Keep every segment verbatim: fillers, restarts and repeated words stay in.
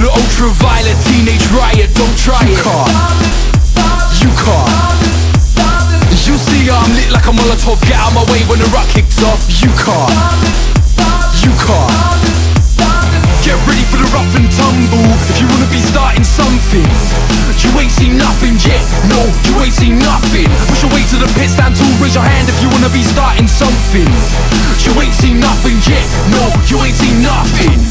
the ultraviolet teenage riot, don't try it. You can't, you can't. You see I'm lit like a Molotov, get out my way when the rock kicks off. You can't, you can't. Get ready for the rough and tumble if you wanna be starting something. You ain't seen nothing yet, no, you ain't seen nothing. Push your way to the pit, stand tall, raise your hand if you wanna be starting something. You ain't seen nothing yet, no, you ain't seen nothing.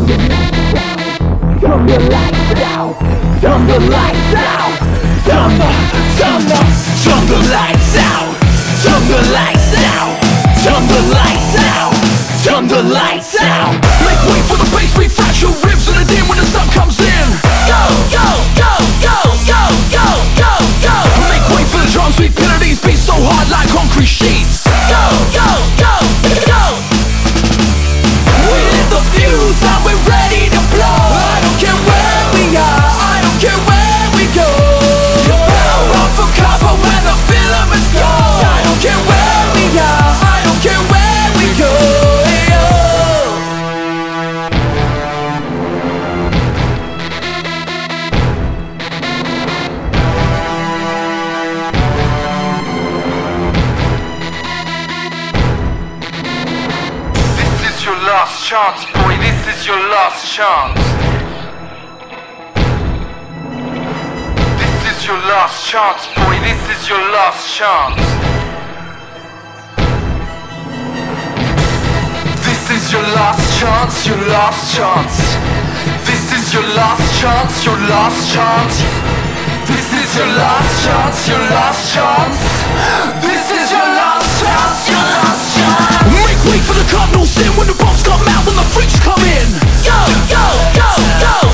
Turn the lights out, turn the lights out, turn the, turn the, turn the lights out, turn the lights out, turn the lights out, turn the lights out. Make way for the bass, refresh your ribs and the dim when the sun comes in. Go, go, go, go, go, go, go, go. Make way for the drums, we pillar these beats so hard like concrete sheets. Go, go, go, go. We lit the fuse and we're ready to blow. I don't care where we are, I don't care where we go. You better run for cover when the filaments go. I don't care where we are, I don't care where we go. This is your last chance, boy, this is your last chance. This is your last chance, boy, this is your last chance. This is your last chance, your last chance. This is your last chance, your last chance. This is your last chance, your last chance. This is your last chance, your last chance. Make way for the cardinal sin when the bombs come out, when the freaks come in. Go, go, go, go.